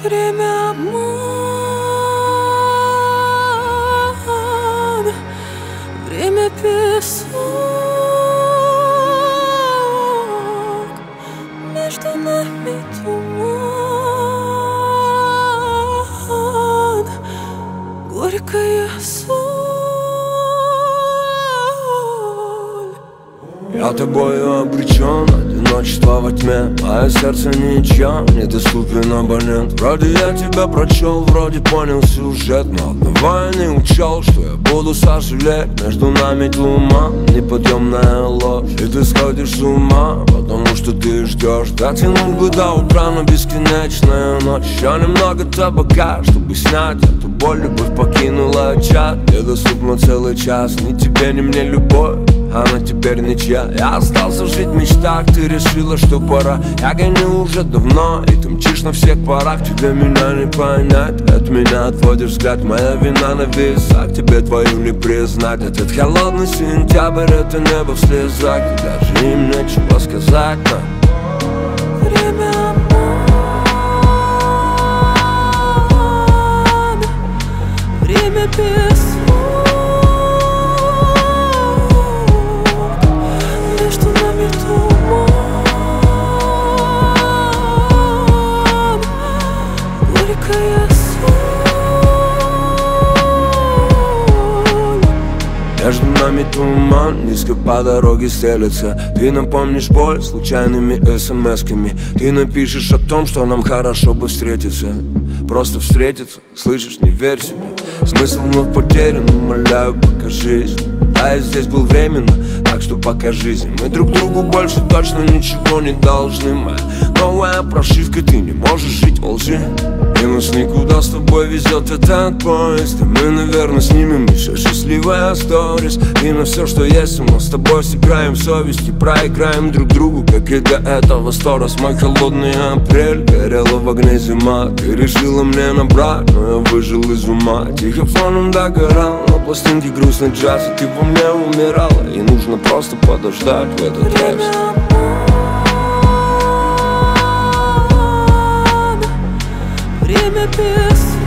Время обман, время песок, между нами туман, горькая соль. Я тобою обречен, одиночество во тьме. Мое сердце ничья, недоступен абонент. Вроде я тебя прочел, вроде понял сюжет, но одного я не учел, что я буду сожалеть. Между нами туман, неподъемная ложь, и ты сходишь с ума, потому что ты ждешь. Дотянуть бы до утра, но бесконечная ночь. Еще немного табака, чтобы снять эту боль. Любовь покинула чат, недоступно целый час. Ни тебе, ни мне любовь, она теперь ничья. Я остался жить в мечтах, ты решила, что пора. Я гоню уже давно, и ты мчишь на всех парах. Тебе меня не понять, от меня отводишь взгляд. Моя вина на весах, тебе твою не признать. Этот холодный сентябрь, это небо в слезах, и даже им нечего сказать нам. Время обман, время песок, между нами туман, горькая соль. Между нами туман, низко по дороге стелется. Ты напомнишь боль случайными смс-ками. Ты напишешь о том, что нам хорошо бы встретиться. Просто встретиться, слышишь, не верь себе. Смысл вновь потерян, умоляю, покажись. Да, я здесь был временно, так что покажись. Мы друг другу больше точно ничего не должны. Моя новая прошивка, ты не можешь жить во лжи. И нас никуда с тобой везет этот поезд. И мы, наверное, снимем еще счастливые сторис. И на все, что есть у нас с тобой, сыграем совесть и проиграем друг другу, как и до этого 100 раз. Мой холодный апрель, горела в огне зима. Ты решила мне набрать, но я выжил из ума. Тихо фоном догорал, на пластинке грустный джаз. И ты во мне умирала, и нужно просто подождать в этот раз. Время песок,